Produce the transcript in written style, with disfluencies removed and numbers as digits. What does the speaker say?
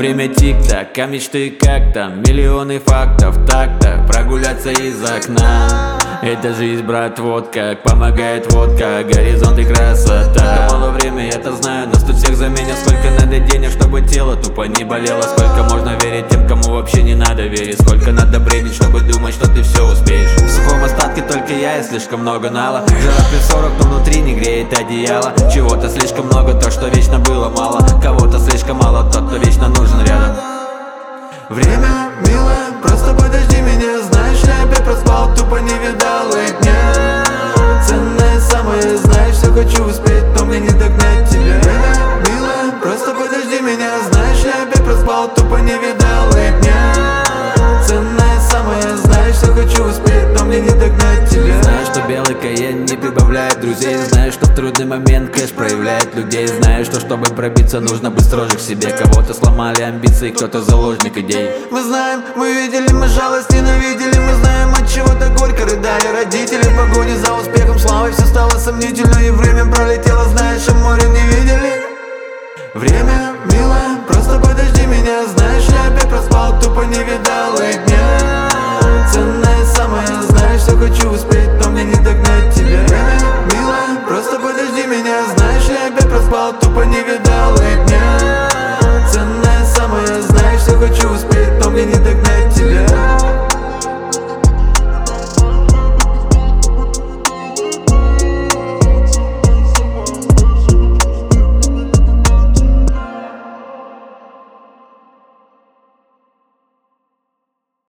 время тик-так, а мечты как там, миллионы фактов, так-то прогуляться из окна. Это жизнь, брат, вот как помогает водка, горизонт и красота. Мало время, я-то знаю, нас тут всех заменят. Сколько надо денег, чтобы тело тупо не болело? Сколько можно верить тем, кому вообще не надо верить? Сколько надо бредить, чтобы думать, что ты все успеешь? В сухом остатке только я и слишком много нала. Жара плюс 40, но внутри не греет одеяло. Чего-то слишком много, то, что вечно было мало. Кого-то слишком мало, тот, кто вечно нужен рядом. Время, милая, просто подожди меня. Знаешь, я опять проспал, тупо не видал и дня. Ценное самое, знаешь, все хочу успеть, но мне не догнать тебя. Время, милая, просто подожди меня. Знаешь, я опять проспал, тупо не видал и дня. Ценное самое, знаешь, все хочу успеть, но мне не догнать тебя. Знаю, что белый Каен не прибавляет друзей. Знаю, что в трудный момент кэш проявляет людей. Знаю, что чтобы пробиться, нужно быть строже к себе. Кого-то сломали амбиции, кто-то заложник идей. Мы знаем, мы видели, мы жалость ненавидели.